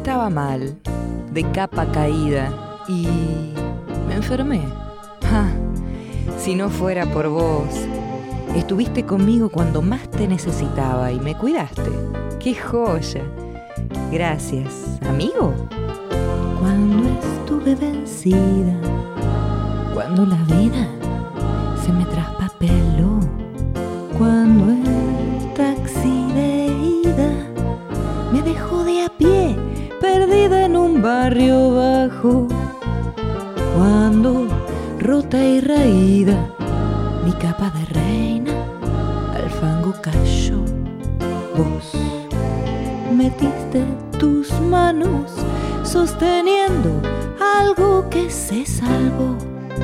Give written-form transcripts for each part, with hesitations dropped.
Estaba mal, de capa caída, y me enfermé. Si no fuera por vos, estuviste conmigo cuando más te necesitaba y me cuidaste. ¡Qué joya! Gracias, amigo. Cuando estuve vencida, cuando la vida se me traspapeló, cuando el taxi de ida me dejó de a pie, perdida en un barrio bajo, cuando rota y raída mi capa de reina al fango cayó, vos metiste tus manos sosteniendo algo que se salvó.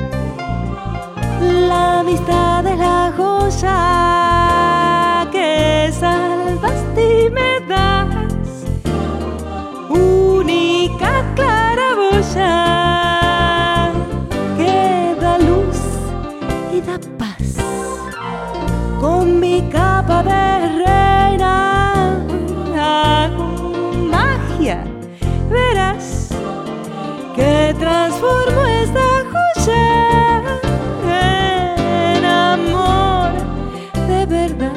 La amistad es la joya que salvaste y me das, única claraboya que da luz y da paz. Con mi capa de reina hago magia, verás que transformo esta joya en amor de verdad.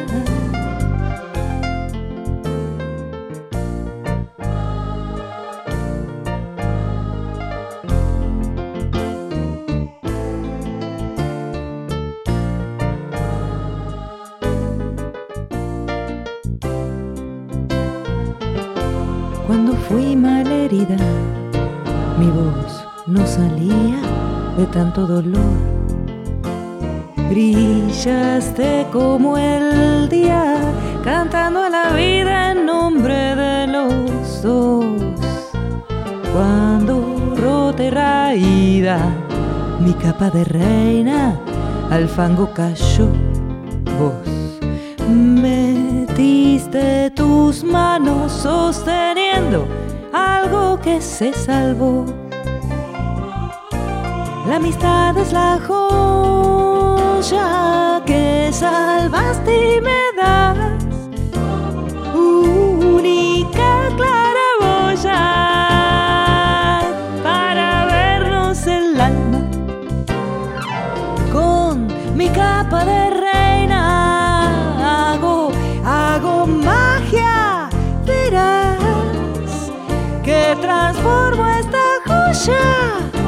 Cuando fui malherida, mi voz no salía de tanto dolor. Brillaste como el día, cantando a la vida en nombre de los dos. Cuando rota y raída mi capa de reina al fango cayó, vos metiste tus manos sosteniendo algo que se salvó. La amistad es la joya que salvaste y me das, única claraboya para vernos el alma. Con mi capa de reina hago magia, verás que transformo esta joya